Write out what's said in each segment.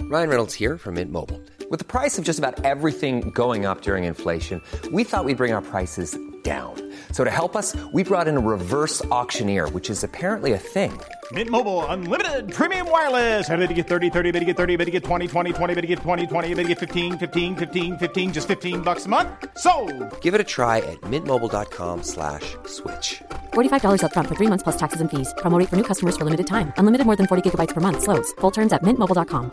Ryan Reynolds here from Mint Mobile. With the price of just about everything going up during inflation, we thought we'd bring our prices down. So to help us, we brought in a reverse auctioneer, which is apparently a thing. Mint Mobile Unlimited Premium Wireless. How to get 30, 30, bit to get 30, bit to get 20, 20, 20, bit to get 20, 20, bit to get 15, 15, 15, 15, just $15 a month? Sold! Give it a try at mintmobile.com/switch. $45 up front for 3 months plus taxes and fees. Promo rate for new customers for limited time. Unlimited more than 40 gigabytes per month. Slows full terms at mintmobile.com.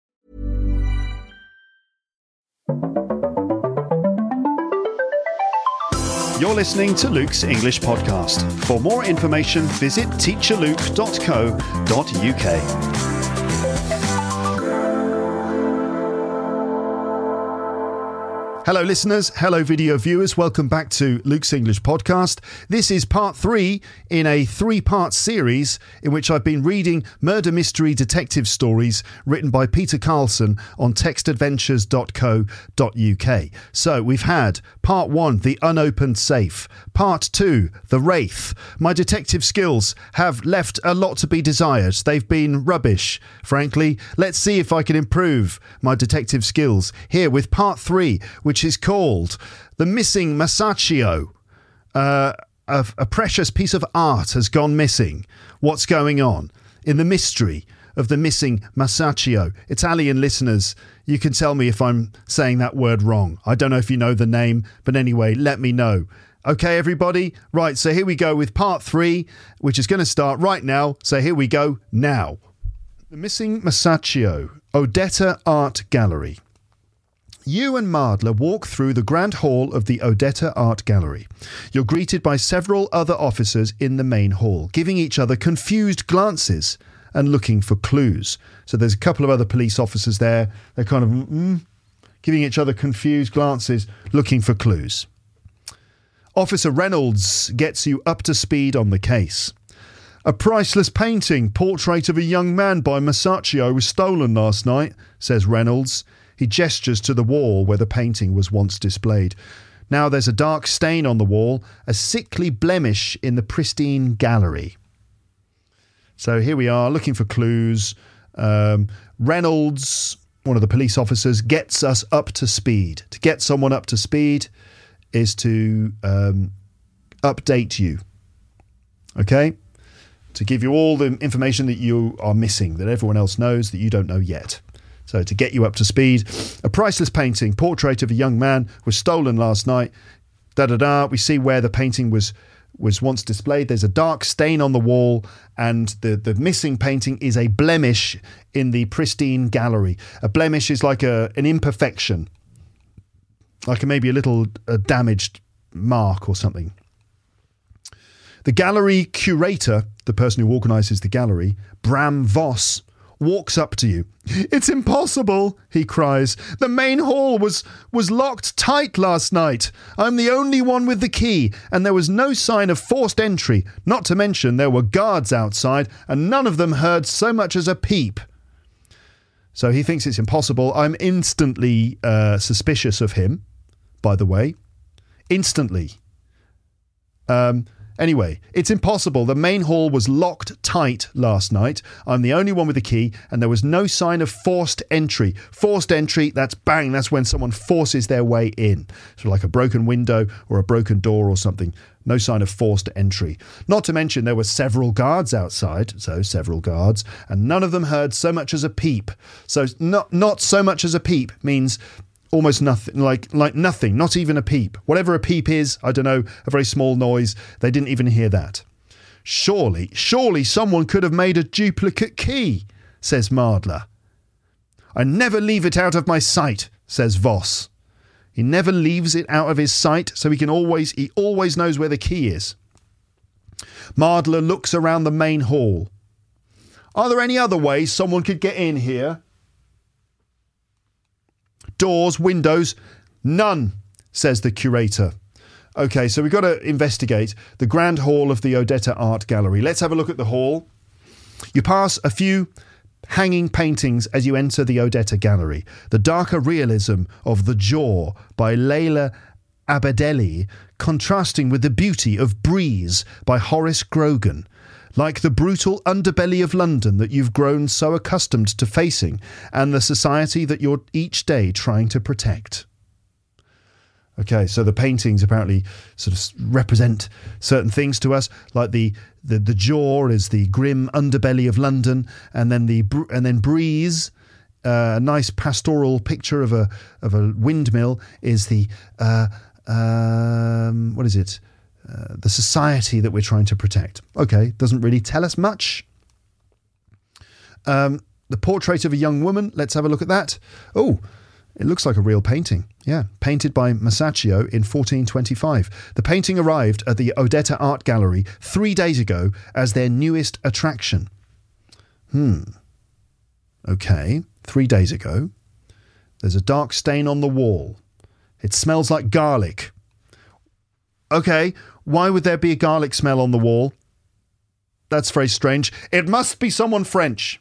You're listening to Luke's English Podcast. For more information, visit teacherluke.co.uk. Hello listeners, hello video viewers, welcome back to Luke's English Podcast. This is part 3 in a 3-part series in which I've been reading murder mystery detective stories written by Peter Carlson on textadventures.co.uk. So we've had part 1, The Unopened Safe, part 2, The Wraith. My detective skills have left a lot to be desired. They've been rubbish, frankly. Let's see if I can improve my detective skills here with part 3, which is called The Missing Masaccio. A precious piece of art has gone missing. What's going on? In the mystery of the missing Masaccio. Italian listeners, you can tell me if I'm saying that word wrong. I don't know if you know the name, but anyway, let me know. Okay, everybody? Right, so here we go with part 3, which is going to start right now. So here we go now. The Missing Masaccio, Odetta Art Gallery. You and Mardler walk through the grand hall of the Odetta Art Gallery. You're greeted by several other officers in the main hall, giving each other confused glances and looking for clues. So there's a couple of other police officers there. They're kind of giving each other confused glances, looking for clues. Officer Reynolds gets you up to speed on the case. A priceless painting, portrait of a young man by Masaccio, was stolen last night, says Reynolds. He gestures to the wall where the painting was once displayed. Now there's a dark stain on the wall, a sickly blemish in the pristine gallery. So here we are, looking for clues. Reynolds, one of the police officers, gets us up to speed. To get someone up to speed is to update you. Okay? To give you all the information that you are missing, that everyone else knows that you don't know yet. So to get you up to speed, a priceless painting, portrait of a young man, was stolen last night. We see where the painting was once displayed. There's a dark stain on the wall, and the missing painting is a blemish in the pristine gallery. A blemish is like an imperfection, like maybe a little damaged mark or something. The gallery curator, the person who organises the gallery, Bram Voss, walks up to you. "It's impossible," he cries. "The main hall was locked tight last night. I'm the only one with the key, and there was no sign of forced entry. Not to mention there were guards outside, and none of them heard so much as a peep." So he thinks it's impossible. I'm instantly suspicious of him, by the way. Instantly. Anyway, it's impossible. The main hall was locked tight last night. I'm the only one with the key, and there was no sign of forced entry. Forced entry, that's bang, that's when someone forces their way in. So like a broken window or a broken door or something. No sign of forced entry. Not to mention there were several guards outside, and none of them heard so much as a peep. So not so much as a peep means almost nothing, like nothing, not even a peep. Whatever a peep is, I don't know, a very small noise. They didn't even hear that. Surely someone could have made a duplicate key, says Mardler. I never leave it out of my sight, says Voss. He never leaves it out of his sight, so he always knows where the key is. Mardler looks around the main hall. Are there any other ways someone could get in here? Doors, windows, none, says the curator. Okay, so we've got to investigate the grand hall of the Odetta Art Gallery. Let's have a look at the hall. You pass a few hanging paintings as you enter the Odetta Gallery. The darker realism of The Jaw by Leila Abedelli, contrasting with the beauty of Breeze by Horace Grogan. like the brutal underbelly of London that you've grown so accustomed to facing and the society that you're each day trying to protect. Okay, so the paintings apparently sort of represent certain things to us, like the jaw is the grim underbelly of London, and then Breeze, a nice pastoral picture of a windmill, is the what is it? The society that we're trying to protect. Okay, doesn't really tell us much. The portrait of a young woman. Let's have a look at that. Oh, it looks like a real painting. Yeah, painted by Masaccio in 1425. The painting arrived at the Odetta Art Gallery 3 days ago as their newest attraction. Okay, 3 days ago. There's a dark stain on the wall. It smells like garlic. Okay, why would there be a garlic smell on the wall? That's very strange. It must be someone French.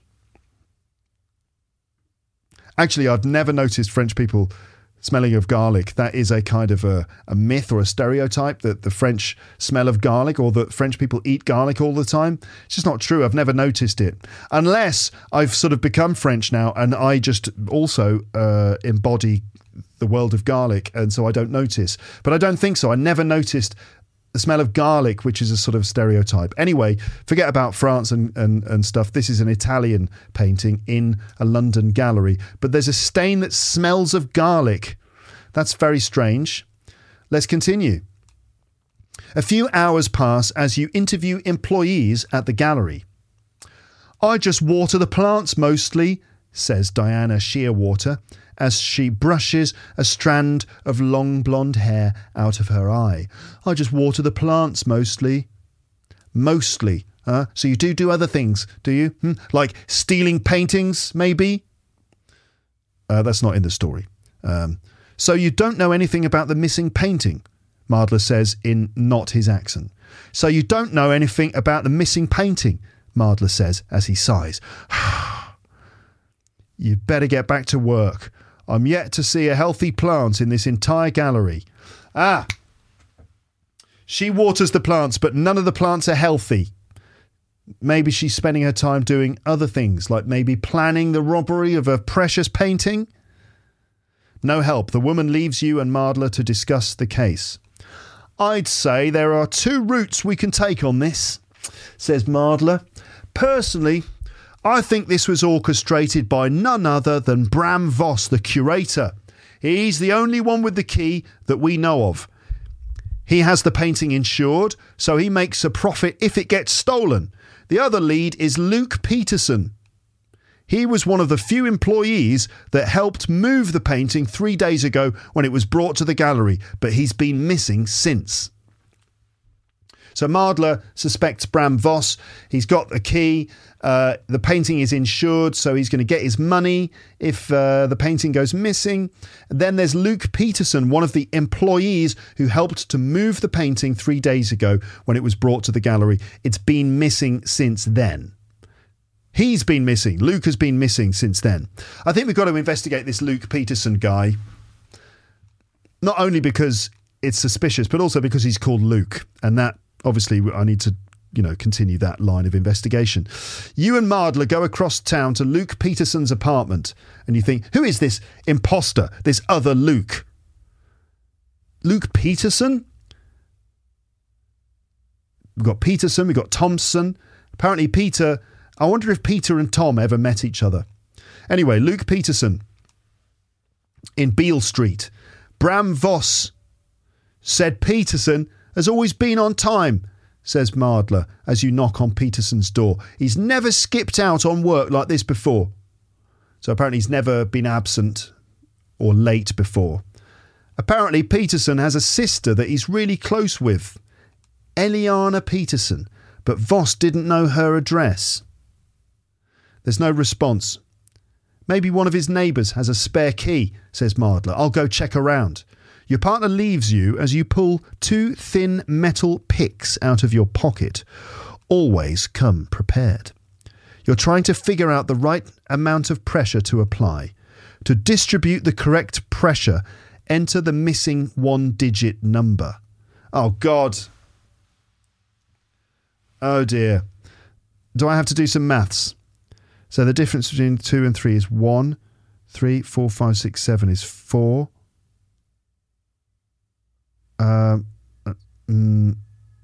Actually, I've never noticed French people smelling of garlic. That is a kind of a myth or a stereotype, that the French smell of garlic or that French people eat garlic all the time. It's just not true. I've never noticed it. Unless I've sort of become French now and I just also embody the world of garlic, and so I don't notice. But I don't think so. I never noticed the smell of garlic, which is a sort of stereotype. Anyway, forget about France and stuff. This is an Italian painting in a London gallery. But there's a stain that smells of garlic. That's very strange. Let's continue. A few hours pass as you interview employees at the gallery. I just water the plants mostly, says Diana Shearwater, as she brushes a strand of long blonde hair out of her eye. I just water the plants mostly. Mostly. So you do other things, do you? Like stealing paintings, maybe? That's not in the story. So you don't know anything about the missing painting, Mardler says in not his accent. So you don't know anything about the missing painting, Mardler says as he sighs. You'd better get back to work. I'm yet to see a healthy plant in this entire gallery. She waters the plants, but none of the plants are healthy. Maybe she's spending her time doing other things, like maybe planning the robbery of a precious painting. No help. The woman leaves you and Mardler to discuss the case. I'd say there are two routes we can take on this, says Mardler. Personally, I think this was orchestrated by none other than Bram Vos, the curator. He's the only one with the key that we know of. He has the painting insured, so he makes a profit if it gets stolen. The other lead is Luke Peterson. He was one of the few employees that helped move the painting 3 days ago when it was brought to the gallery, but he's been missing since. So Mardler suspects Bram Vos. He's got the key. The painting is insured, so he's going to get his money if the painting goes missing. Then there's Luke Peterson, one of the employees who helped to move the painting 3 days ago when it was brought to the gallery. It's been missing since then. He's been missing. Luke has been missing since then. I think we've got to investigate this Luke Peterson guy, not only because it's suspicious, but also because he's called Luke, and that obviously I need to continue that line of investigation. You and Mardler go across town to Luke Peterson's apartment and you think, who is this imposter, this other Luke? Luke Peterson? We've got Peterson, we've got Thompson. Apparently Peter, I wonder if Peter and Tom ever met each other. Anyway, Luke Peterson in Beale Street. Bram Vos said Peterson has always been on time, says Mardler as you knock on Peterson's door. He's never skipped out on work like this before. So apparently he's never been absent or late before. Apparently Peterson has a sister that he's really close with, Eliana Peterson, but Vos didn't know her address. There's no response. Maybe one of his neighbours has a spare key, says Mardler. I'll go check around. Your partner leaves you as you pull two thin metal picks out of your pocket. Always come prepared. You're trying to figure out the right amount of pressure to apply. To distribute the correct pressure, enter the missing one-digit number. Oh, God. Oh, dear. do I have to do some maths? So the difference between 2 and 3 is 1. 3, 4, 5, 6, 7 is 4. 2, 3.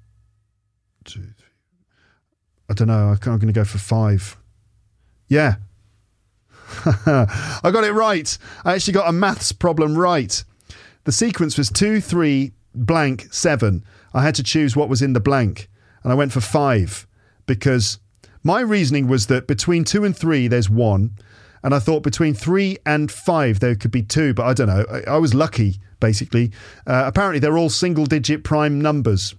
I don't know. I'm going to go for 5. Yeah. I got it right. I actually got a maths problem right. The sequence was 2, 3, blank, 7. I had to choose what was in the blank. And I went for 5 because my reasoning was that between 2 and 3, there's 1. And I thought between 3 and 5, there could be 2. But I don't know. I was lucky, basically. Apparently, they're all single-digit prime numbers.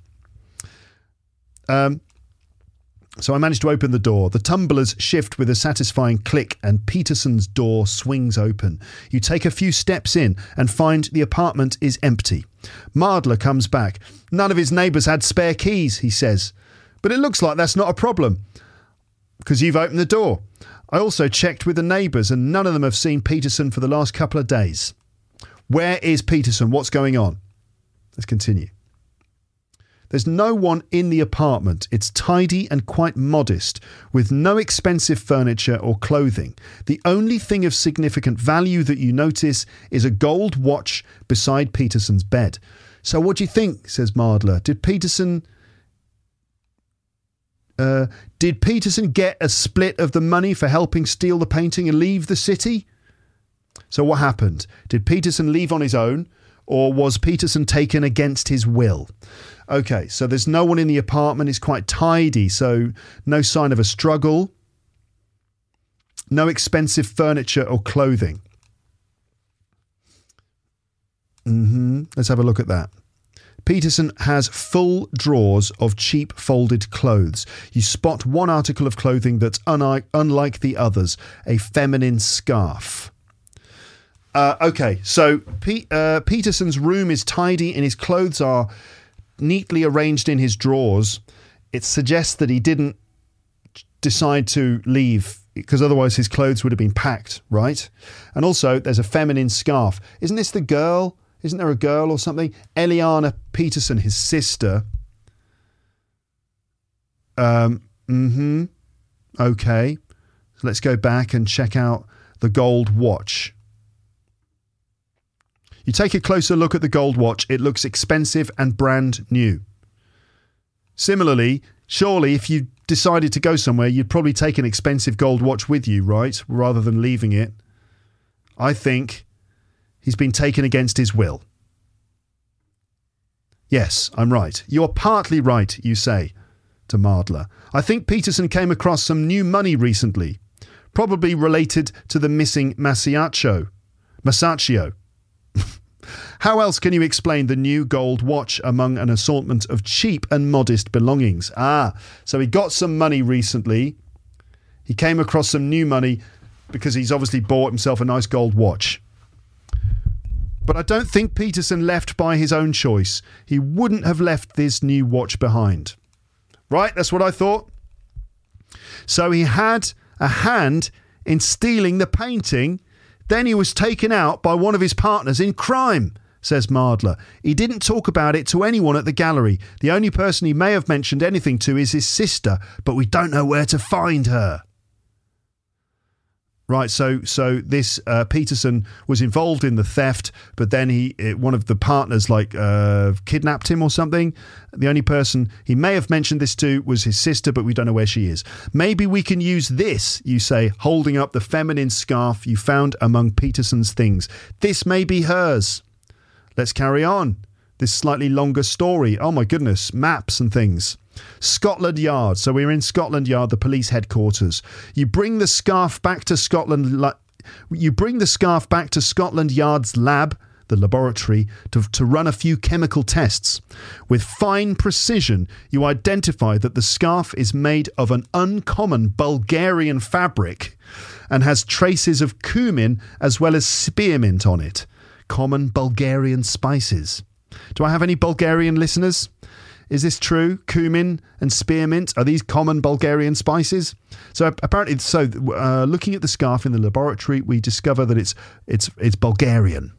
So I managed to open the door. The tumblers shift with a satisfying click and Peterson's door swings open. You take a few steps in and find the apartment is empty. Mardler comes back. None of his neighbours had spare keys, he says. But it looks like that's not a problem because you've opened the door. I also checked with the neighbours and none of them have seen Peterson for the last couple of days. Where is Peterson? What's going on? Let's continue. There's no one in the apartment. It's tidy and quite modest, with no expensive furniture or clothing. The only thing of significant value that you notice is a gold watch beside Peterson's bed. So what do you think, says Mardler? Did Peterson get a split of the money for helping steal the painting and leave the city? So what happened? Did Peterson leave on his own, or was Peterson taken against his will? Okay, so there's no one in the apartment. It's quite tidy, so no sign of a struggle. No expensive furniture or clothing. Let's have a look at that. Peterson has full drawers of cheap folded clothes. You spot one article of clothing that's unlike the others, a feminine scarf. Okay, so Peterson's room is tidy and his clothes are neatly arranged in his drawers. It suggests that he didn't decide to leave because otherwise his clothes would have been packed, right? And also there's a feminine scarf. Isn't this the girl? Isn't there a girl or something? Eliana Peterson, his sister. Okay. So let's go back and check out the gold watch. You take a closer look at the gold watch. It looks expensive and brand new. Similarly, surely if you decided to go somewhere, you'd probably take an expensive gold watch with you, right? Rather than leaving it. I think he's been taken against his will. Yes, I'm right. You're partly right, you say to Mardler. I think Peterson came across some new money recently, probably related to the missing Masaccio. How else can you explain the new gold watch among an assortment of cheap and modest belongings? So he got some money recently. He came across some new money because he's obviously bought himself a nice gold watch. But I don't think Peterson left by his own choice. He wouldn't have left this new watch behind. Right, that's what I thought. So he had a hand in stealing the painting. Then he was taken out by one of his partners in crime, says Mardler. He didn't talk about it to anyone at the gallery. The only person he may have mentioned anything to is his sister, but we don't know where to find her. Right, so this Peterson was involved in the theft, but then one of the partners kidnapped him or something. The only person he may have mentioned this to was his sister, but we don't know where she is. Maybe we can use this, you say, holding up the feminine scarf you found among Peterson's things. This may be hers. Let's carry on. This slightly longer story. Oh my goodness, maps and things. Scotland Yard. So we're in Scotland Yard, the police headquarters. You bring the scarf back to Scotland Yard's lab, the laboratory, to run a few chemical tests. With fine precision, you identify that the scarf is made of an uncommon Bulgarian fabric and has traces of cumin as well as spearmint on it. Common Bulgarian spices. Do I have any Bulgarian listeners? Is this true? Cumin and spearmint, are these common Bulgarian spices? So apparently, looking at the scarf in the laboratory, we discover that it's Bulgarian.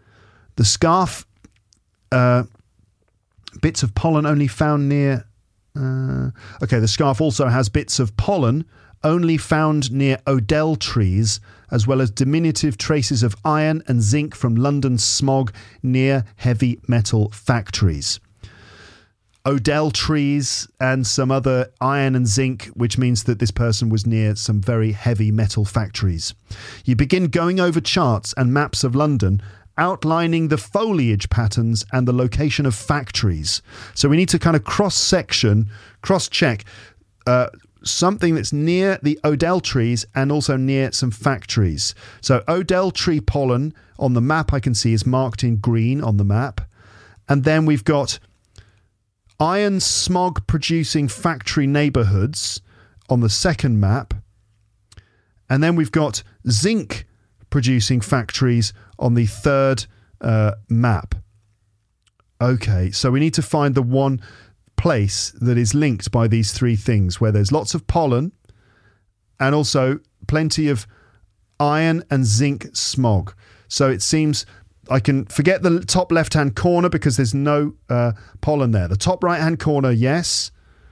The scarf, bits of pollen only found near Okay, the scarf also has bits of pollen only found near Odell trees, as well as diminutive traces of iron and zinc from London's smog near heavy metal factories. Odell trees and some other iron and zinc, which means that this person was near some very heavy metal factories. You begin going over charts and maps of London, outlining the foliage patterns and the location of factories. So we need to kind of cross-check something that's near the Odell trees and also near some factories. So Odell tree pollen on the map I can see is marked in green on the map. And then we've got iron smog producing factory neighbourhoods on the second map. And then we've got zinc producing factories on the third map. Okay, so we need to find the one place that is linked by these three things, where there's lots of pollen and also plenty of iron and zinc smog. So it seems I can forget the top left-hand corner because there's no pollen there. The top right-hand corner, yes.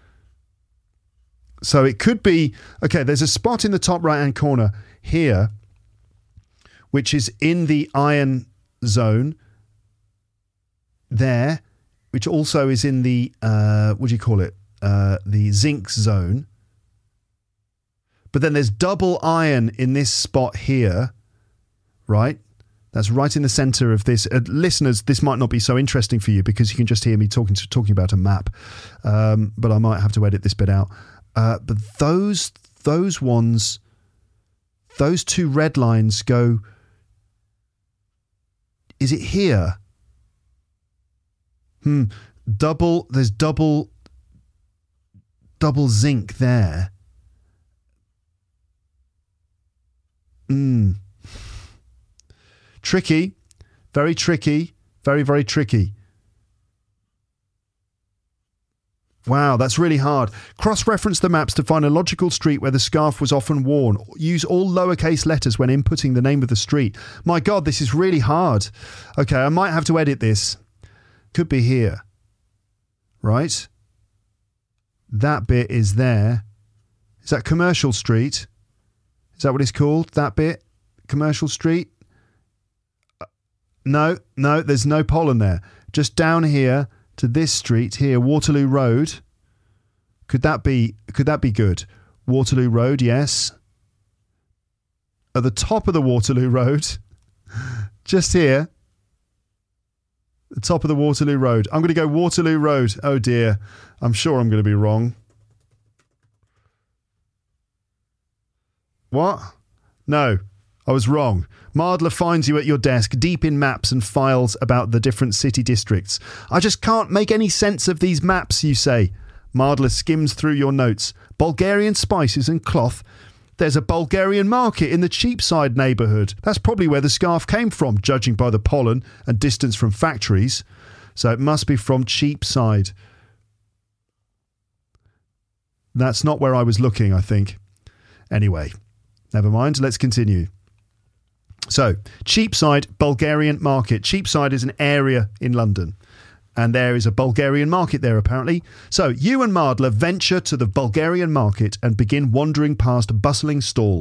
So it could be, okay, there's a spot in the top right-hand corner here, which is in the iron zone there, which also is in the, the zinc zone. But then there's double iron in this spot here, right? That's right in the centre of this. Listeners, this might not be so interesting for you because you can just hear me talking about a map. But I might have to edit this bit out. But those ones, those two red lines go... Is it here? There's double zinc there. Tricky. Very tricky. Very, very tricky. Wow, that's really hard. Cross-reference the maps to find a logical street where the scarf was often worn. Use all lowercase letters when inputting the name of the street. My God, this is really hard. Okay, I might have to edit this. Could be here. Right? That bit is there. Is that Commercial Street? Is that what it's called? That bit? Commercial Street? No, there's no pollen there. Just down here to this street here, Waterloo Road. Could that be good? Waterloo Road, yes. At the top of the Waterloo Road, just here, the top of the Waterloo Road. I'm going to go Waterloo Road. Oh dear, I'm sure I'm going to be wrong. What? No, I was wrong. Mardler finds you at your desk, deep in maps and files about the different city districts. I just can't make any sense of these maps, you say. Mardler skims through your notes. Bulgarian spices and cloth. There's a Bulgarian market in the Cheapside neighbourhood. That's probably where the scarf came from, judging by the pollen and distance from factories. So it must be from Cheapside. That's not where I was looking, I think. Anyway, never mind. Let's continue. So, Cheapside Bulgarian market. Cheapside is an area in London. And there is a Bulgarian market there, apparently. So, you and Mardler venture to the Bulgarian market and begin wandering past bustling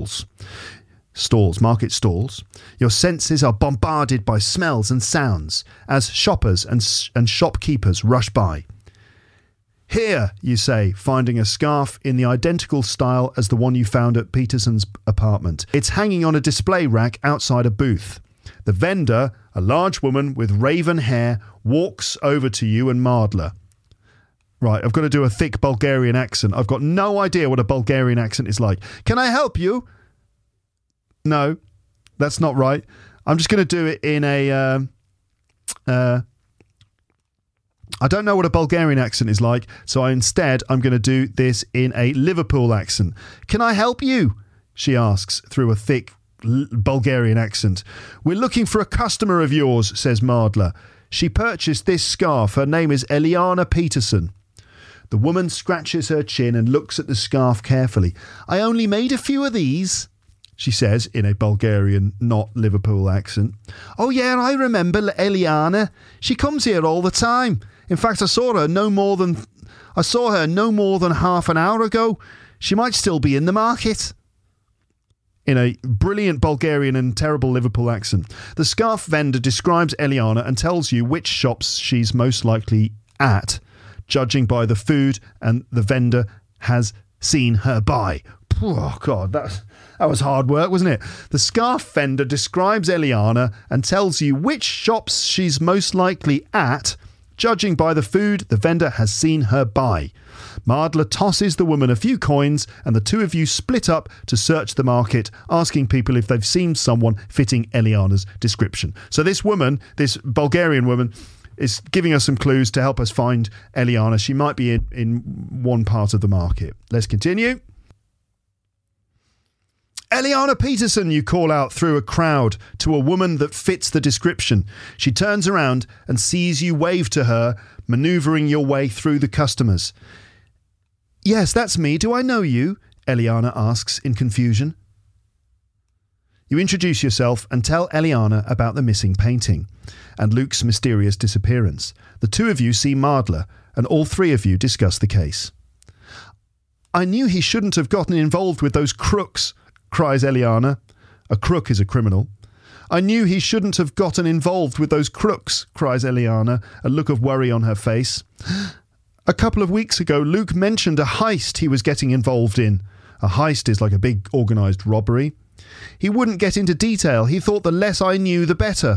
market stalls. Your senses are bombarded by smells and sounds as shoppers and shopkeepers rush by. Here, you say, finding a scarf in the identical style as the one you found at Peterson's apartment. It's hanging on a display rack outside a booth. The vendor, a large woman with raven hair, walks over to you and Mardler. Right, I've got to do a thick Bulgarian accent. I've got no idea what a Bulgarian accent is like. Can I help you? No, that's not right. I'm just going to do it in a... I don't know what a Bulgarian accent is like, so I'm going to do this in a Liverpool accent. Can I help you? She asks through a thick Bulgarian accent. We're looking for a customer of yours, says Mardler. She purchased this scarf. Her name is Eliana Peterson. The woman scratches her chin and looks at the scarf carefully. I only made a few of these, she says in a Bulgarian, not Liverpool accent. Oh yeah, I remember Eliana. She comes here all the time. In fact, I saw her no more than I saw her no more than half an hour ago. She might still be in the market." In a brilliant Bulgarian and terrible Liverpool accent, the scarf vendor describes Eliana and tells you which shops she's most likely at, judging by the food and the vendor has seen her buy. Oh, God, that was hard work, wasn't it? The scarf vendor describes Eliana and tells you which shops she's most likely at, judging by the food the vendor has seen her buy. Mardler tosses the woman a few coins and the two of you split up to search the market, asking people if they've seen someone fitting Eliana's description. So this woman, this Bulgarian woman, is giving us some clues to help us find Eliana. She might be in one part of the market. Let's continue. "Eliana Peterson," you call out through a crowd to a woman that fits the description. She turns around and sees you wave to her, manoeuvring your way through the customers. "Yes, that's me. Do I know you?" Eliana asks in confusion. You introduce yourself and tell Eliana about the missing painting and Luke's mysterious disappearance. The two of you see Mardler and all three of you discuss the case. "I knew he shouldn't have gotten involved with those crooks," cries Eliana. A crook is a criminal. "I knew he shouldn't have gotten involved with those crooks," cries Eliana, a look of worry on her face. "A couple of weeks ago, Luke mentioned a heist he was getting involved in." A heist is like a big organised robbery. "He wouldn't get into detail. He thought the less I knew, the better."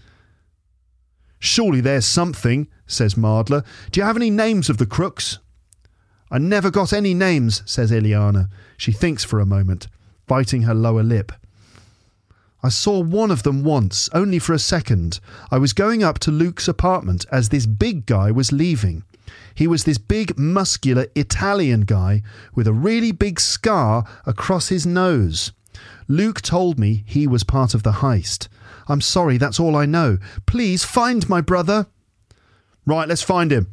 "Surely there's something," says Mardler. "Do you have any names of the crooks?" "I never got any names," says Eliana. She thinks for a moment, biting her lower lip. "I saw one of them once, only for a second. I was going up to Luke's apartment as this big guy was leaving. He was this big, muscular Italian guy with a really big scar across his nose. Luke told me he was part of the heist. I'm sorry, that's all I know. Please find my brother." "Right, let's find him."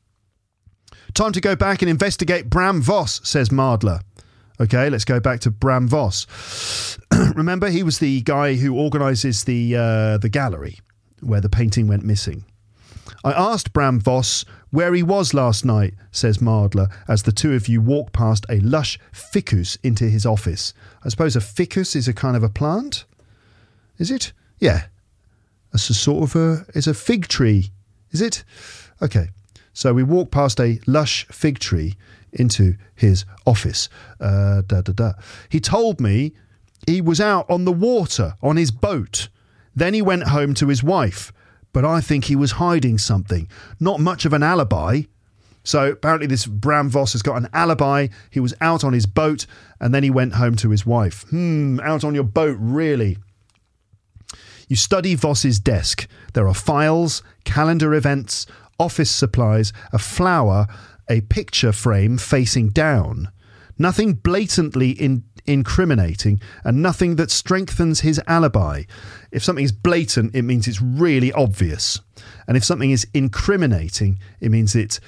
"Time to go back and investigate Bram Voss," says Mardler. Okay, let's go back to Bram Voss. Remember, he was the guy who organises the gallery where the painting went missing. "I asked Bram Voss where he was last night," says Mardler, as the two of you walk past a lush ficus into his office. I suppose a ficus is a kind of a plant? Is it? Yeah. It's a sort of it's a fig tree. Is it? Okay. So we walk past a lush fig tree into his office. He told me he was out on the water on his boat. Then he went home to his wife. But I think he was hiding something. Not much of an alibi. So apparently this Bram Voss has got an alibi. He was out on his boat and then he went home to his wife. Out on your boat, really? You study Voss's desk. There are files, calendar events, office supplies, a flower, a picture frame facing down. Nothing blatantly incriminating and nothing that strengthens his alibi. If something is blatant, it means it's really obvious. And if something is incriminating, it means it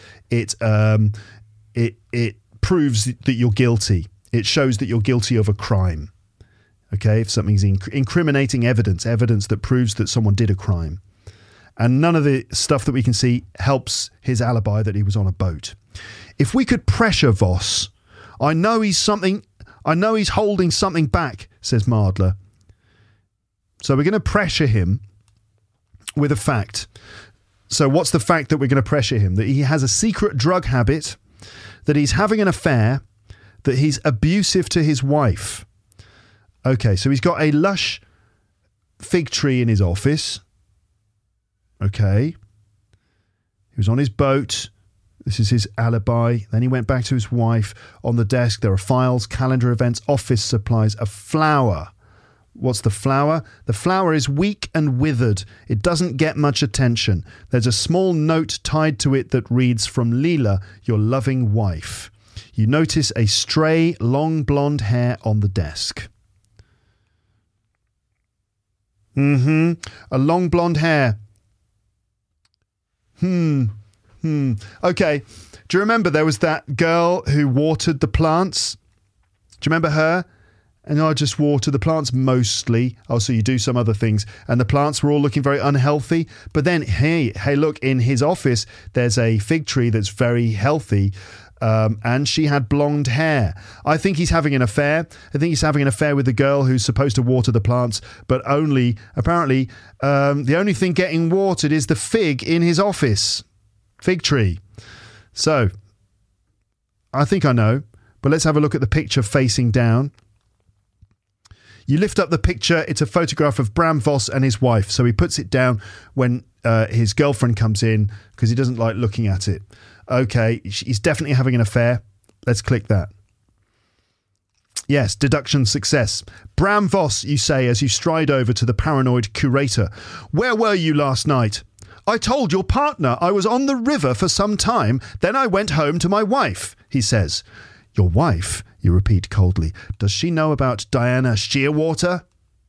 proves that you're guilty. It shows that you're guilty of a crime. Okay, if something's incriminating evidence that proves that someone did a crime. And none of the stuff that we can see helps his alibi that he was on a boat. If we could pressure Voss, I know he's holding something back, says Mardler. So we're going to pressure him with a fact. So what's the fact that we're going to pressure him? That he has a secret drug habit, that he's having an affair, that he's abusive to his wife. Okay, so he's got a lush fig tree in his office. Okay. He was on his boat. This is his alibi. Then he went back to his wife. On the desk, there are files, calendar events, office supplies, a flower. What's the flower? The flower is weak and withered. It doesn't get much attention. There's a small note tied to it that reads, "From Leela, your loving wife." You notice a stray, long blonde hair on the desk. A long blonde hair. Okay. Do you remember there was that girl who watered the plants? Do you remember her? And I just water the plants mostly. Oh, so you do some other things. And the plants were all looking very unhealthy. But then, hey, look, in his office, there's a fig tree that's very healthy. And she had blonde hair. I think he's having an affair. I think he's having an affair with the girl who's supposed to water the plants. But apparently, the only thing getting watered is the fig in his office. Fig tree. So, I think I know. But let's have a look at the picture facing down. You lift up the picture, it's a photograph of Bram Vos and his wife. So he puts it down when his girlfriend comes in because he doesn't like looking at it. Okay, he's definitely having an affair. Let's click that. Yes, deduction success. Bram Vos, you say as you stride over to the paranoid curator. Where were you last night? I told your partner I was on the river for some time, then I went home to my wife, he says. Your wife? You repeat coldly. Does she know about Diana Shearwater?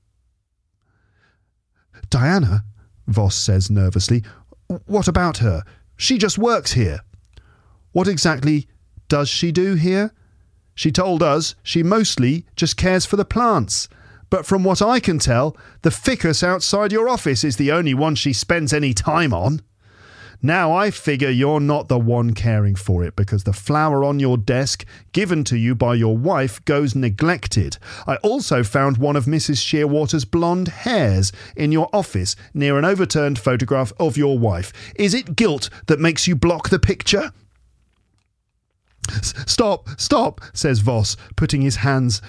Diana? Vos says nervously. What about her? She just works here. What exactly does she do here? She told us she mostly just cares for the plants. But from what I can tell, the ficus outside your office is the only one she spends any time on. Now I figure you're not the one caring for it because the flower on your desk, given to you by your wife, goes neglected. I also found one of Mrs. Shearwater's blonde hairs in your office near an overturned photograph of your wife. Is it guilt that makes you block the picture? Stop, says Vos, putting his hands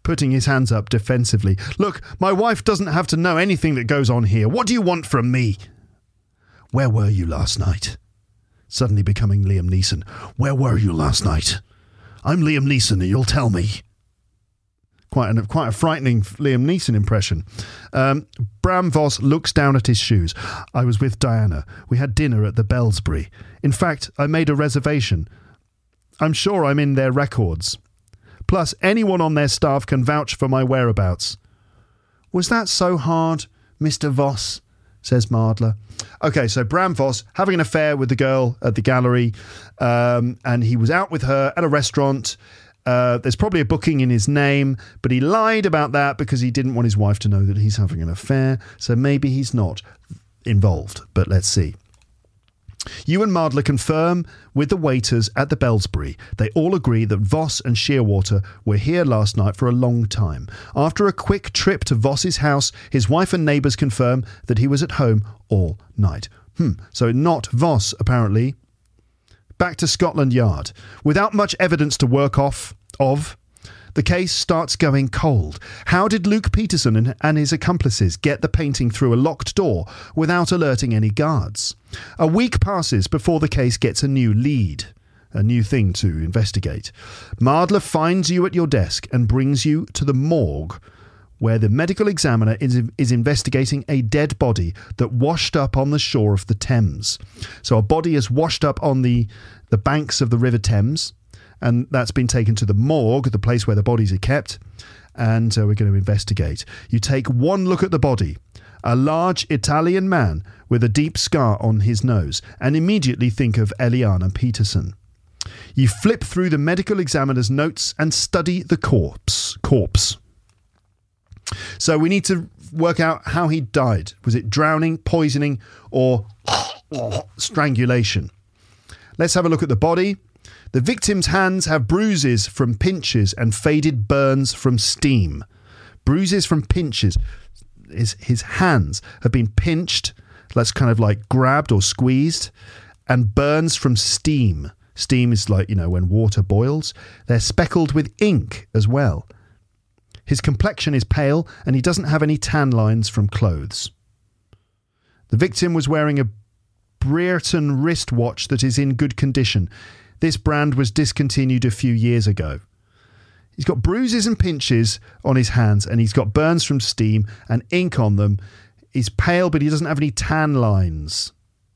up defensively. Look, my wife doesn't have to know anything that goes on here. What do you want from me? Where were you last night? Suddenly becoming Liam Neeson. Where were you last night? I'm Liam Neeson and you'll tell me. Quite a frightening Liam Neeson impression. Bram Vos looks down at his shoes. I was with Diana. We had dinner at the Bellsbury. In fact, I made a reservation. I'm sure I'm in their records. Plus, anyone on their staff can vouch for my whereabouts. Was that so hard, Mr. Vos? Says Mardler. Okay, so Bram Vos having an affair with the girl at the gallery, and he was out with her at a restaurant. There's probably a booking in his name, but he lied about that because he didn't want his wife to know that he's having an affair. So maybe he's not involved, but let's see. You and Mardler confirm with the waiters at the Bellsbury. They all agree that Vos and Shearwater were here last night for a long time. After a quick trip to Vos's house, his wife and neighbours confirm that he was at home all night. So not Vos, apparently. Back to Scotland Yard. Without much evidence to work off of, the case starts going cold. How did Luke Peterson and his accomplices get the painting through a locked door without alerting any guards? A week passes before the case gets a new lead, a new thing to investigate. Mardler finds you at your desk and brings you to the morgue, where the medical examiner is investigating a dead body that washed up on the shore of the Thames. So a body is washed up on the banks of the River Thames, and that's been taken to the morgue, the place where the bodies are kept, and we're going to investigate. You take one look at the body, a large Italian man with a deep scar on his nose, and immediately think of Eliana Peterson. You flip through the medical examiner's notes and study the corpse. So we need to work out how he died. Was it drowning, poisoning, or strangulation? Let's have a look at the body. The victim's hands have bruises from pinches and faded burns from steam. Bruises from pinches. His hands have been pinched, that's kind of like grabbed or squeezed, and burns from steam. Steam is like, when water boils. They're speckled with ink as well. His complexion is pale and he doesn't have any tan lines from clothes. The victim was wearing a Brereton wristwatch that is in good condition. This brand was discontinued a few years ago. He's got bruises and pinches on his hands and he's got burns from steam and ink on them. He's pale, but he doesn't have any tan lines.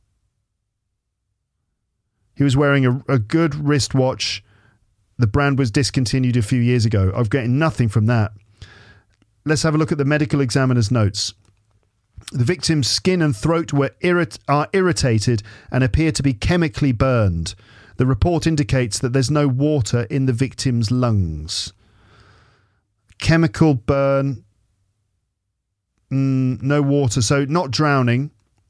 He was wearing a good wristwatch. The brand was discontinued a few years ago. I'm getting nothing from that. Let's have a look at the medical examiner's notes. The victim's skin and throat are irritated and appear to be chemically burned. The report indicates that there's no water in the victim's lungs. chemical burn, no water, so not drowning.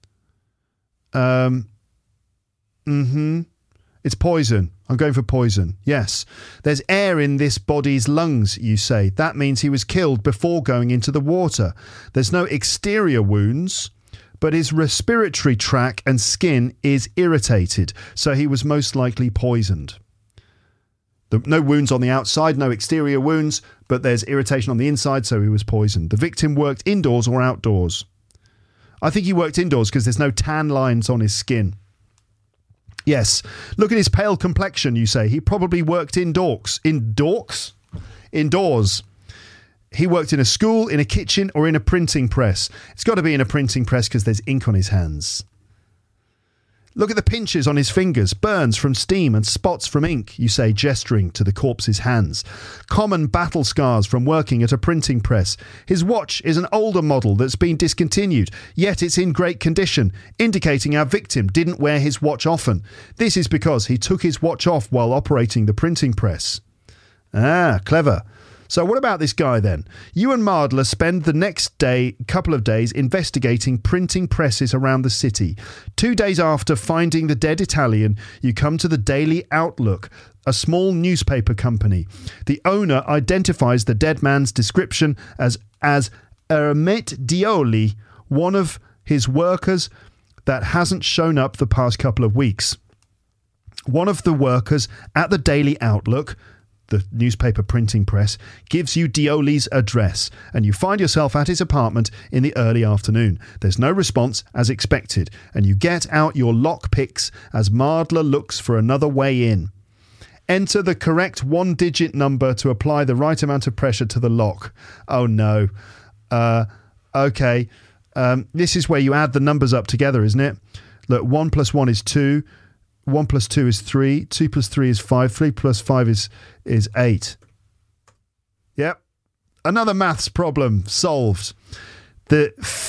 It's poison. I'm going for poison. Yes. There's air in this body's lungs, you say. That means he was killed before going into the water. There's no exterior wounds, but his respiratory tract and skin is irritated, so he was most likely poisoned. No wounds on the outside, no exterior wounds, but there's irritation on the inside, so he was poisoned. The victim worked indoors or outdoors? I think he worked indoors because there's no tan lines on his skin. Yes. Look at his pale complexion, you say. He probably worked indoors. Indoors? He worked in a school, in a kitchen, or in a printing press. It's got to be in a printing press because there's ink on his hands. Look at the pinches on his fingers, burns from steam and spots from ink, you say, gesturing to the corpse's hands. Common battle scars from working at a printing press. His watch is an older model that's been discontinued, yet it's in great condition, indicating our victim didn't wear his watch often. This is because he took his watch off while operating the printing press. Ah, clever. So what about this guy then? You and Mardler spend the next couple of days investigating printing presses around the city. 2 days after finding the dead Italian, you come to the Daily Outlook, a small newspaper company. The owner identifies the dead man's description as Ermete Dioli, one of his workers that hasn't shown up the past couple of weeks. One of the workers at the Daily Outlook, the newspaper printing press, gives you Dioli's address, and you find yourself at his apartment in the early afternoon. There's no response as expected, and you get out your lock picks as Mardler looks for another way in. Enter the correct 1-digit number to apply the right amount of pressure to the lock. Oh no. Okay. This is where you add the numbers up together, isn't it? Look, 1 + 1 is 2. 1 + 2 is 3. 2 + 3 is 5. 3 + 5 is 8. Yep. Another maths problem solved. The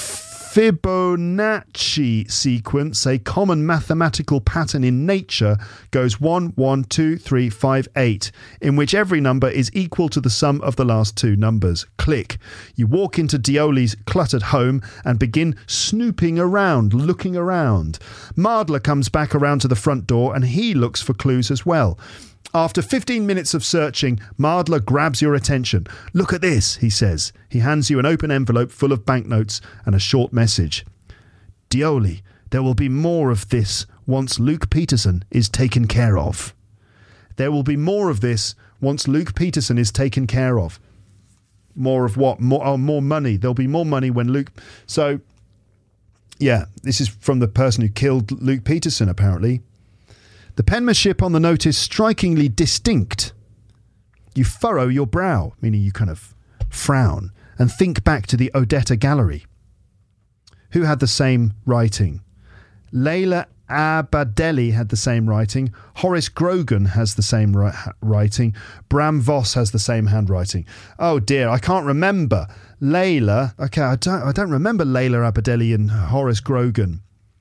Fibonacci sequence, a common mathematical pattern in nature, goes 1, 1, 2, 3, 5, 8, in which every number is equal to the sum of the last two numbers. Click. You walk into Dioli's cluttered home and begin snooping around, looking around. Mardler comes back around to the front door and he looks for clues as well. After 15 minutes of searching, Mardler grabs your attention. Look at this, he says. He hands you an open envelope full of banknotes and a short message. Dioli, there will be more of this once Luke Peterson is taken care of. There will be more of this once Luke Peterson is taken care of. More of what? More money. There'll be more money when Luke... So, yeah, this is from the person who killed Luke Peterson, apparently. The penmanship on the note is strikingly distinct. You furrow your brow, meaning you kind of frown, and think back to the Odetta Gallery. Who had the same writing? Leila Abadelli had the same writing. Horace Grogan has the same writing. Bram Voss has the same handwriting. Oh dear, I can't remember. Leila, okay, I don't remember Leila Abadelli and Horace Grogan.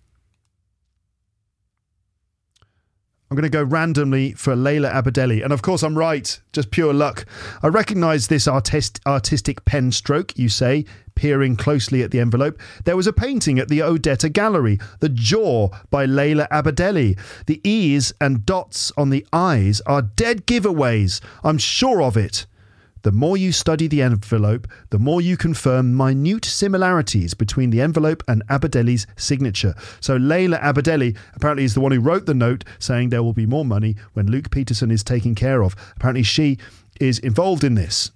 I'm going to go randomly for Leila Abadelli. And of course I'm right, just pure luck. I recognise this artistic pen stroke, you say, peering closely at the envelope. There was a painting at the Odetta Gallery, The Jaw by Leila Abadelli. The E's and dots on the I's are dead giveaways. I'm sure of it. The more you study the envelope, the more you confirm minute similarities between the envelope and Abadelli's signature. So Leila Abadelli apparently is the one who wrote the note saying there will be more money when Luke Peterson is taken care of. Apparently she is involved in this.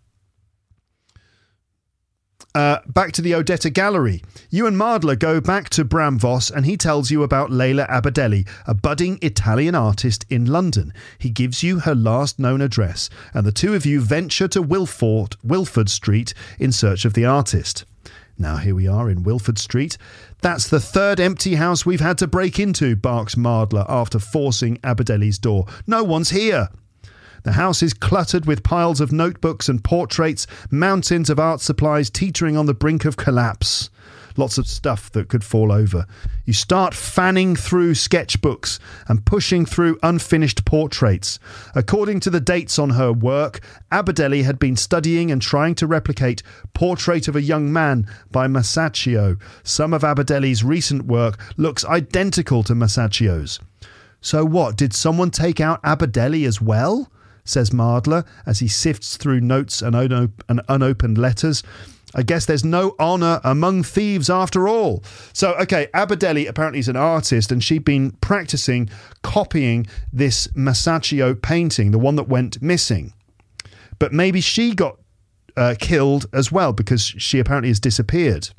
Back to the Odetta Gallery. You and Mardler go back to Bram Voss and he tells you about Leila Abadelli, a budding Italian artist in London. He gives you her last known address and the two of you venture to Wilford Street in search of the artist. Now here we are in Wilford Street. That's the third empty house we've had to break into, barks Mardler after forcing Abadelli's door. No one's here. The house is cluttered with piles of notebooks and portraits, mountains of art supplies teetering on the brink of collapse. lots of stuff that could fall over. You start fanning through sketchbooks and pushing through unfinished portraits. According to the dates on her work, Abbadelli had been studying and trying to replicate Portrait of a Young Man by Masaccio. Some of Abbadelli's recent work looks identical to Masaccio's. So what, did someone take out Abbadelli as well? Says Mardler as he sifts through notes and unopened letters. I guess there's no honour among thieves after all. So, okay, Abbadelli apparently is an artist and she'd been practising copying this Masaccio painting, the one that went missing. But maybe she got killed as well because she apparently has disappeared.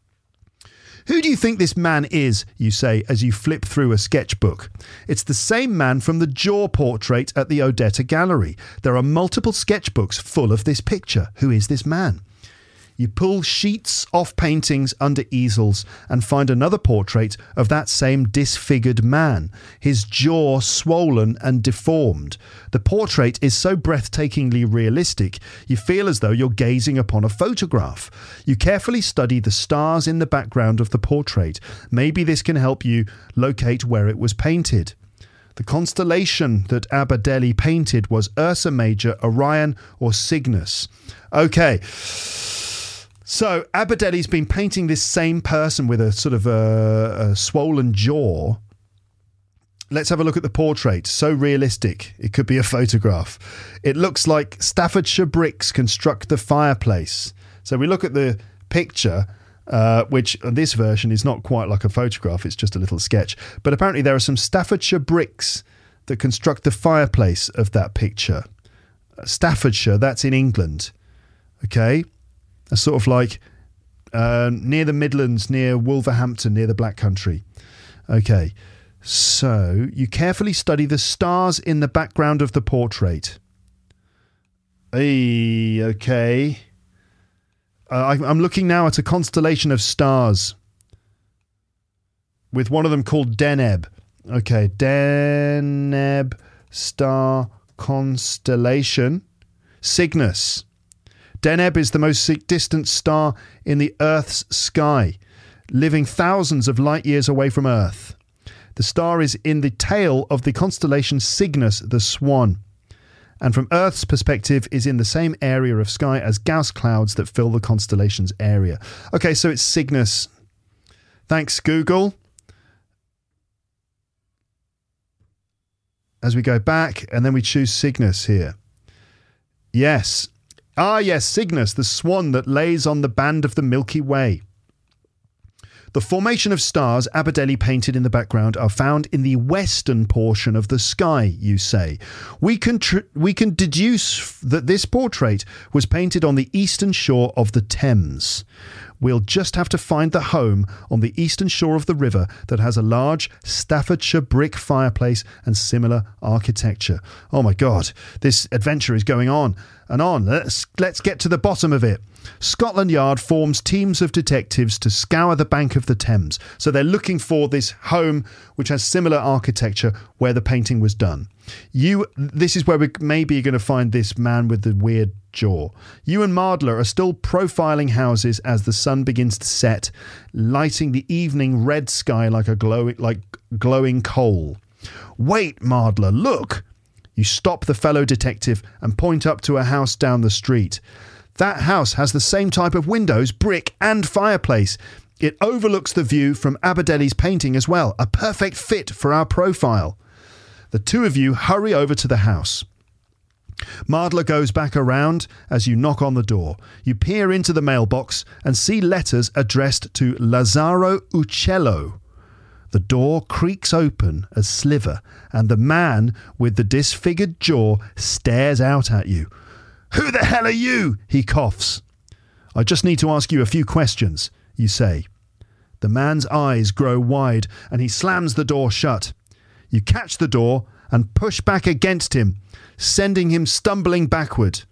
Who do you think this man is, you say, as you flip through a sketchbook? It's the same man from the jaw portrait at the Odetta Gallery. There are multiple sketchbooks full of this picture. Who is this man? You pull sheets off paintings under easels and find another portrait of that same disfigured man, his jaw swollen and deformed. The portrait is so breathtakingly realistic, you feel as though you're gazing upon a photograph. You carefully study the stars in the background of the portrait. Maybe this can help you locate where it was painted. The constellation that Abbadelli painted was Ursa Major, Orion, or Cygnus. Okay. So Abbadelli's been painting this same person with a sort of a swollen jaw. Let's have a look at the portrait. So realistic. It could be a photograph. It looks like Staffordshire bricks construct the fireplace. So we look at the picture, which this version is not quite like a photograph. It's just a little sketch. But apparently there are some Staffordshire bricks that construct the fireplace of that picture. Staffordshire, that's in England. Okay. Sort of like near the Midlands, near Wolverhampton, near the Black Country. Okay, so you carefully study the stars in the background of the portrait. Okay. I'm looking now at a constellation of stars with one of them called Deneb. Okay, Deneb star constellation. Cygnus. Deneb is the most distant star in the Earth's sky, living thousands of light years away from Earth. The star is in the tail of the constellation Cygnus, the Swan, and from Earth's perspective is in the same area of sky as Gauss clouds that fill the constellation's area. Okay, so it's Cygnus. Thanks, Google. As we go back, and then we choose Cygnus here. Yes. Yes, Cygnus, the swan that lays on the band of the Milky Way. The formation of stars Abbadelli painted in the background are found in the western portion of the sky, you say. We can deduce that this portrait was painted on the eastern shore of the Thames. We'll just have to find the home on the eastern shore of the river that has a large Staffordshire brick fireplace and similar architecture. Oh my God, this adventure is going on and on. Let's get to the bottom of it. Scotland Yard forms teams of detectives to scour the bank of the Thames. So they're looking for this home which has similar architecture where the painting was done. This is where we maybe going to find this man with the weird jaw. You and Mardler are still profiling houses as the sun begins to set, lighting the evening red sky like glowing coal. Wait, Mardler, look! You stop the fellow detective and point up to a house down the street. That house has the same type of windows, brick and fireplace. It overlooks the view from Abbadelli's painting as well, a perfect fit for our profile. The two of you hurry over to the house. Mardler goes back around as you knock on the door. You peer into the mailbox and see letters addressed to Lazzaro Uccello. The door creaks open a sliver and the man with the disfigured jaw stares out at you. "Who the hell are you?" he coughs. "I just need to ask you a few questions," you say. The man's eyes grow wide and he slams the door shut. You catch the door and push back against him, sending him stumbling backward.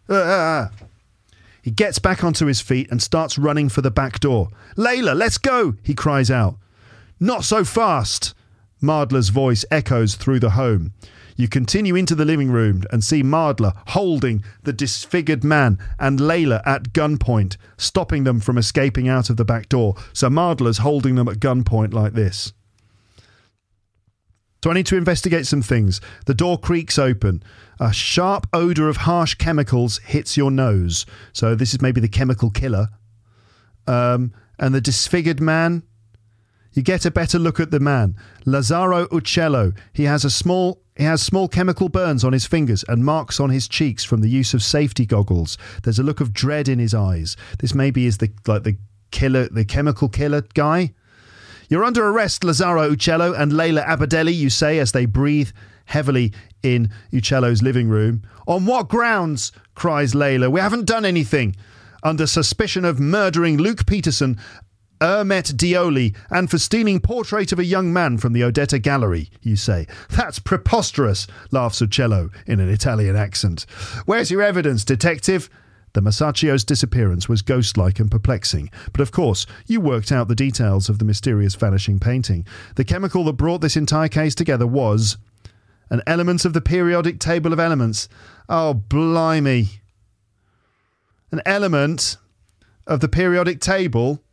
He gets back onto his feet and starts running for the back door. "Layla, let's go," he cries out. "Not so fast." Mardler's voice echoes through the home. You continue into the living room and see Mardler holding the disfigured man and Layla at gunpoint, stopping them from escaping out of the back door. So Mardler's holding them at gunpoint like this. So I need to investigate some things. The door creaks open. A sharp odour of harsh chemicals hits your nose. So this is maybe the chemical killer. And the disfigured man, you get a better look at the man. Lazzaro Uccello. He has small chemical burns on his fingers and marks on his cheeks from the use of safety goggles. There's a look of dread in his eyes. This maybe is the chemical killer guy. You're under arrest, Lazzaro Uccello and Layla Abadelli, you say as they breathe heavily in Uccello's living room. On what grounds? Cries Layla. We haven't done anything. Under suspicion of murdering Luke Peterson, Ermet Dioli, and for stealing portrait of a young man from the Odetta Gallery, you say. That's preposterous, laughs Uccello in an Italian accent. Where's your evidence, detective? The Masaccio's disappearance was ghost-like and perplexing, but of course, you worked out the details of the mysterious vanishing painting. The chemical that brought this entire case together was an element of the periodic table of elements. Oh, blimey. An element of the periodic table?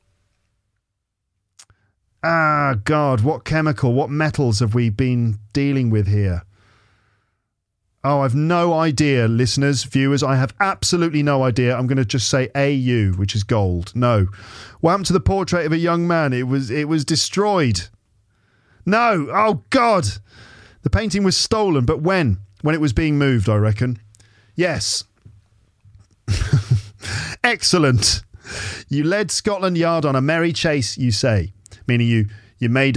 Ah, God, what chemical, what metals have we been dealing with here? Oh, I've no idea, listeners, viewers. I have absolutely no idea. I'm going to just say AU, which is gold. No. What happened to the portrait of a young man? It was destroyed. No. Oh, God. The painting was stolen, but when? When it was being moved, I reckon. Yes. Excellent. You led Scotland Yard on a merry chase, you say. Meaning you made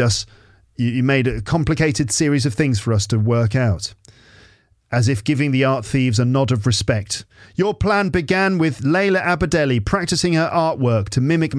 a complicated series of things for us to work out. As if giving the art thieves a nod of respect. Your plan began with Layla Abadelli practicing her artwork to mimic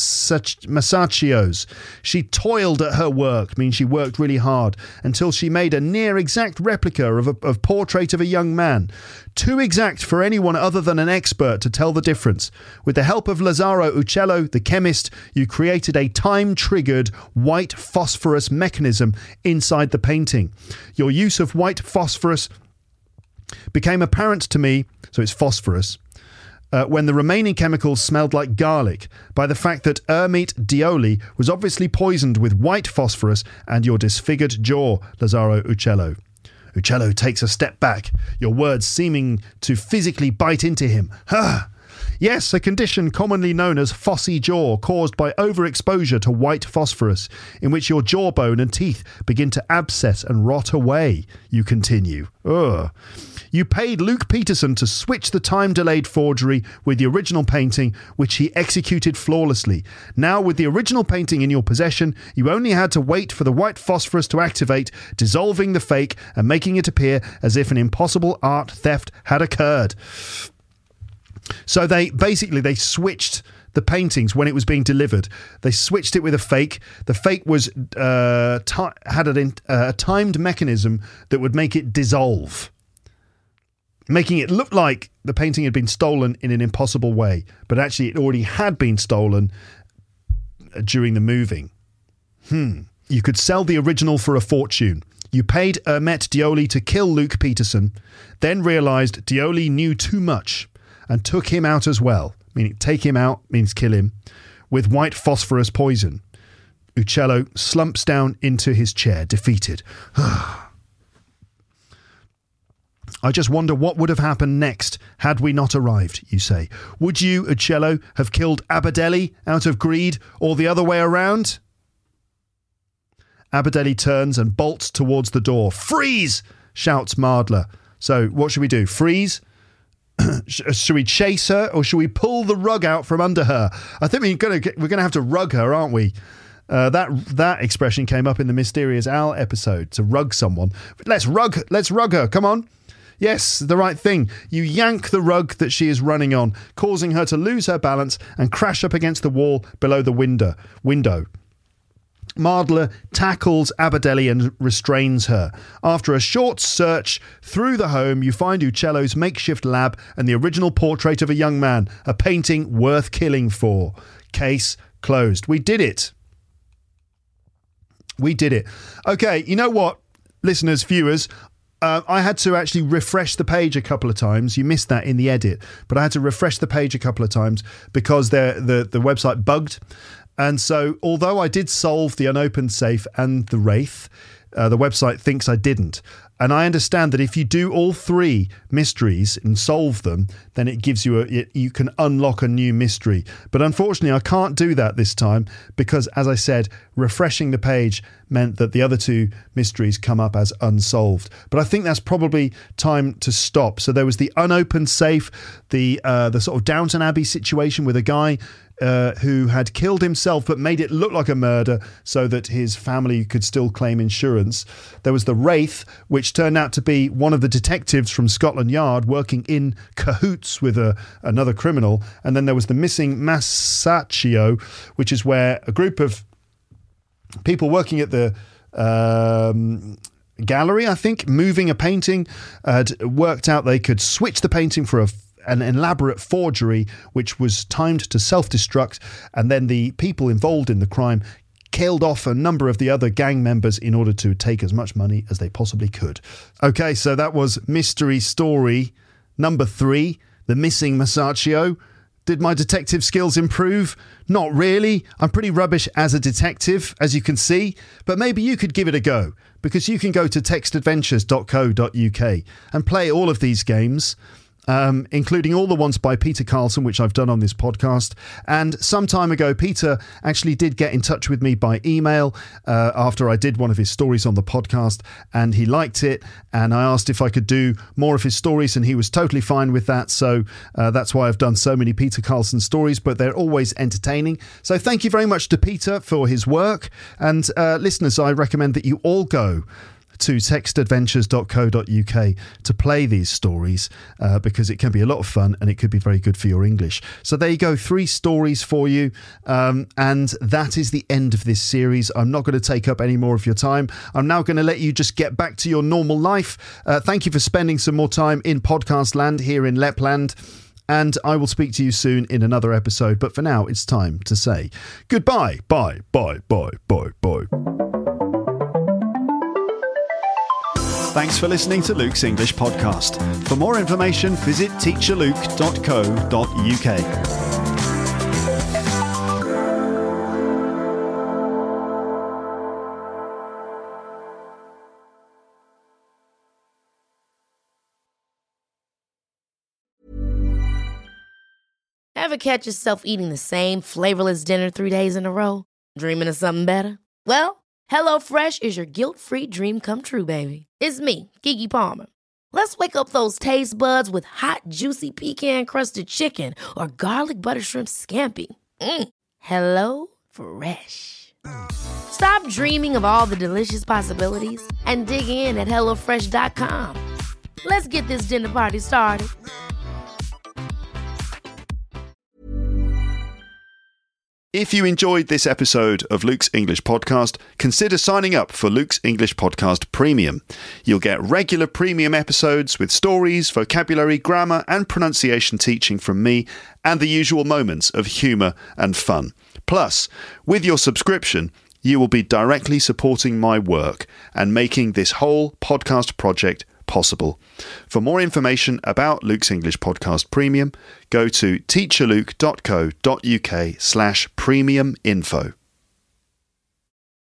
Masaccio's. She toiled at her work, means she worked really hard, until she made a near-exact replica of portrait of a young man. Too exact for anyone other than an expert to tell the difference. With the help of Lazzaro Uccello, the chemist, you created a time-triggered white phosphorus mechanism inside the painting. Your use of white phosphorus became apparent to me, so it's phosphorus, when the remaining chemicals smelled like garlic, by the fact that Ermet Dioli was obviously poisoned with white phosphorus and your disfigured jaw, Lazzaro Uccello. Uccello takes a step back, your words seeming to physically bite into him. Yes, a condition commonly known as phossy jaw, caused by overexposure to white phosphorus, in which your jawbone and teeth begin to abscess and rot away, you continue. Ugh. You paid Luke Peterson to switch the time-delayed forgery with the original painting, which he executed flawlessly. Now, with the original painting in your possession, you only had to wait for the white phosphorus to activate, dissolving the fake and making it appear as if an impossible art theft had occurred. So they switched the paintings when it was being delivered. They switched it with a fake. The fake was had a timed mechanism that would make it dissolve, making it look like the painting had been stolen in an impossible way, but actually it already had been stolen during the moving. You could sell the original for a fortune. You paid Ermet Dioli to kill Luke Peterson, then realised Dioli knew too much and took him out as well. Meaning take him out means kill him, with white phosphorus poison. Uccello slumps down into his chair, defeated. I just wonder what would have happened next had we not arrived, you say. Would you, Uccello, have killed Abadelli out of greed, or the other way around? Abadelli turns and bolts towards the door. Freeze! Shouts Mardler. So what should we do? Freeze? Should we chase her, or should we pull the rug out from under her? I think we're going to have to rug her, aren't we? That expression came up in the Mysterious Owl episode, to rug someone. Let's rug her. Come on. Yes, the right thing. You yank the rug that she is running on, causing her to lose her balance and crash up against the wall below the window. Mardler tackles Abadelli and restrains her. After a short search through the home, you find Uccello's makeshift lab and the original portrait of a young man, a painting worth killing for. Case closed. We did it. We did it. Okay, you know what, listeners, viewers, I had to actually refresh the page a couple of times. You missed that in the edit, but I had to refresh the page a couple of times because the website bugged. And so although I did solve the unopened safe and the Wraith, the website thinks I didn't. And I understand that if you do all three mysteries and solve them, then it gives you you can unlock a new mystery. But unfortunately, I can't do that this time because, as I said, refreshing the page meant that the other two mysteries come up as unsolved. But I think that's probably time to stop. So there was the unopened safe, the sort of Downton Abbey situation with a guy who had killed himself but made it look like a murder so that his family could still claim insurance. There was the Wraith, which turned out to be one of the detectives from Scotland Yard working in cahoots with another criminal. And then there was the missing Masaccio, which is where a group of people working at the gallery, I think, moving a painting, had worked out they could switch the painting for an elaborate forgery which was timed to self-destruct, and then the people involved in the crime killed off a number of the other gang members in order to take as much money as they possibly could. Okay, so that was mystery story number 3, the missing Masaccio. Did my detective skills improve? Not really. I'm pretty rubbish as a detective, as you can see, but maybe you could give it a go, because you can go to textadventures.co.uk and play all of these games, including all the ones by Peter Carlson, which I've done on this podcast. And some time ago, Peter actually did get in touch with me by email after I did one of his stories on the podcast, and he liked it. And I asked if I could do more of his stories, and he was totally fine with that. So that's why I've done so many Peter Carlson stories, but they're always entertaining. So thank you very much to Peter for his work. And listeners, I recommend that you all go to textadventures.co.uk to play these stories because it can be a lot of fun and it could be very good for your English. So there you go, 3 stories for you, and that is the end of this series. I'm not going to take up any more of your time. I'm now going to let you just get back to your normal life. Thank you for spending some more time in podcast land here in Lapland, and I will speak to you soon in another episode. But for now, it's time to say goodbye. Bye, bye, bye, bye, bye. Thanks for listening to Luke's English Podcast. For more information, visit teacherluke.co.uk. Ever catch yourself eating the same flavorless dinner 3 days in a row? Dreaming of something better? Well, HelloFresh is your guilt-free dream come true, baby. It's me, Keke Palmer. Let's wake up those taste buds with hot, juicy pecan-crusted chicken or garlic butter shrimp scampi. Hello Fresh. Stop dreaming of all the delicious possibilities and dig in at HelloFresh.com. Let's get this dinner party started. If you enjoyed this episode of Luke's English Podcast, consider signing up for Luke's English Podcast Premium. You'll get regular premium episodes with stories, vocabulary, grammar and pronunciation teaching from me, and the usual moments of humour and fun. Plus, with your subscription, you will be directly supporting my work and making this whole podcast project possible. For more information about Luke's English Podcast Premium, go to teacherluke.co.uk/premium info.